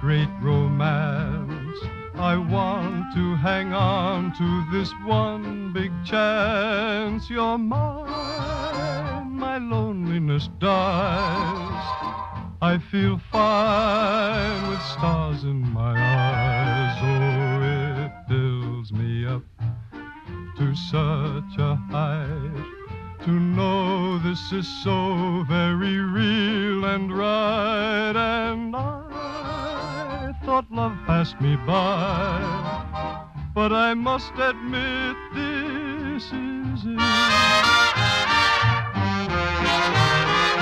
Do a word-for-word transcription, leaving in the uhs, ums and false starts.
great romance. I want to hang on to this one big chance. You're mine, my loneliness dies. I feel fine with stars in my eyes. Oh, it fills me up to such a height to know this is so very real and right. And I thought love passed me by, but I must admit this is it.